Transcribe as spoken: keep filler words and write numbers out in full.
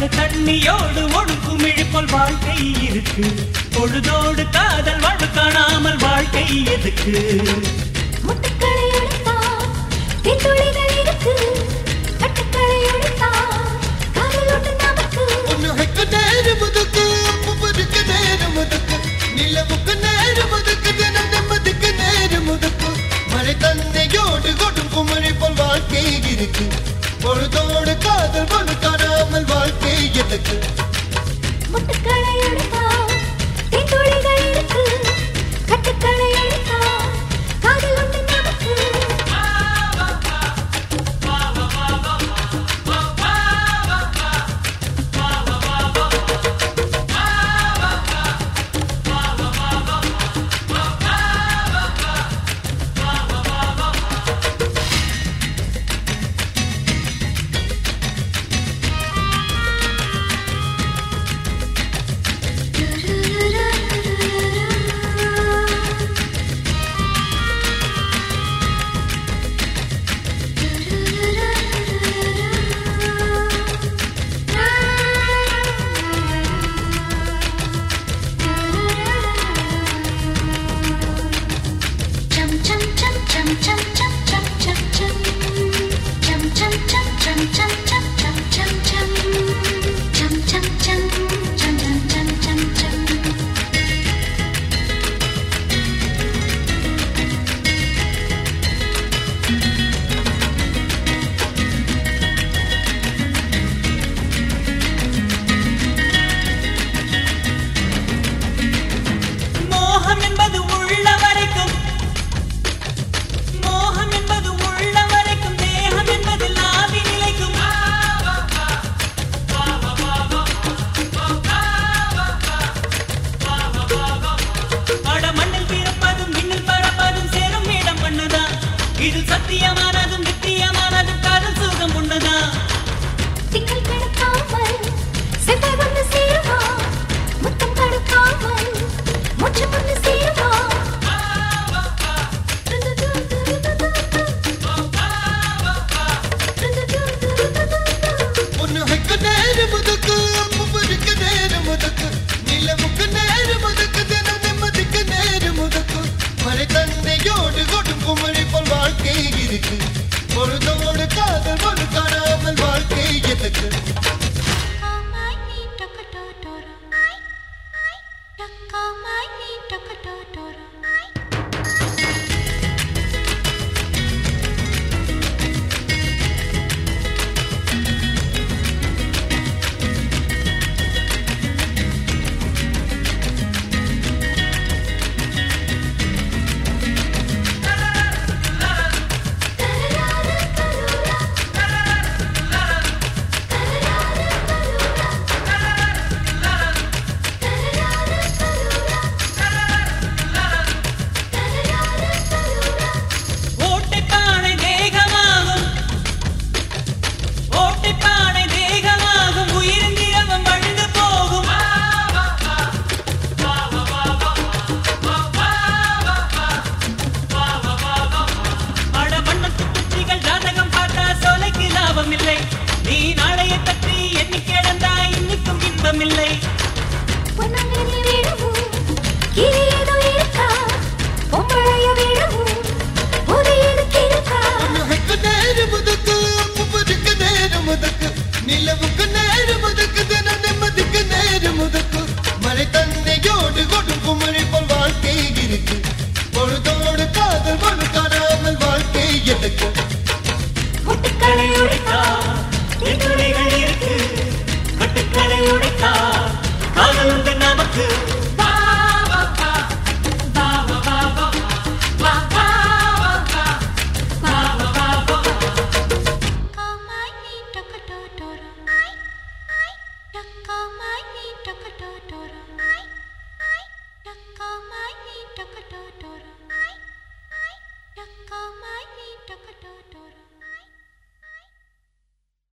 மழை தண்ணியோடு ஒடுக்கும் இழுப்போல் வாழ்க்கை இருக்கு. பொழுதோடு காதல் வாழ்வு காணாமல் வாழ்க்கை எதுக்கு? முட்டுக்களை எடுத்தா தீத்துளிகள் இருக்கு. கட்டுக்களை எடுத்தா காதலோடு நமக்கு. உனக்கு நேரம் முதுக்கு, உப்புருக்கு நேரம் முதுக்கு, நிலவுக்கு நேரம் முதுக்கு, தினம் நிம்மதிக்கு நேரம் முதுக்கு. மழை தண்ணியோடு கொடுக்கும் மழை போல் வாழ்க்கை இருக்கு. பொழுதோடு காதல் வாழ்வு காணாமல் வாழ்க்கை எதுக்கு? முட்டுக்களை எடுத்தா தீத்துளிகள் இருக்கு. கட்டுக்களை எடுத்தா காதலோடு நமக்கு. இது சத்தியமானதும் நித்தியமானதும் காதல் சுகம் உண்டுதான். திங்கள் கிடக்காமல் செவ்வாய் வந்து சேருவா. முத்தம் தடுக்காமல் மூச்சு வந்து சேருவா. உனக்கு நேரம் முதுக்கு, உப்புருக்கு நேரம் முதுக்கு, நிலவுக்கு நேரம் முதுக்கு, தினம் நிம்மதிக்கு நேரம் முதுக்கு. மழை தண்ணியோடு கொடுக்கும் மழை போல் வாழ்க்கை இருக்கு. பொழுதோடு காதல் வாழ்வு காணாமல் வாழ்க்கை எதுக்கு? நீ நாளைய பற்றி எண்ணி கிடந்தாய் இன்னைக்கும் இன்பமில்லை. நிலவுக்கு நேரம் முதுக்கு, தினம் நிம்மதிக்கு நேரம் முதுக்கு. மழை தண்ணியோடு கொடுக்கும் மழை போல் வாழ்க்கை இருக்கு. பொழுதோடு காதல் வாழ்வு காணாமல் வாழ்க்கை எதுக்கு?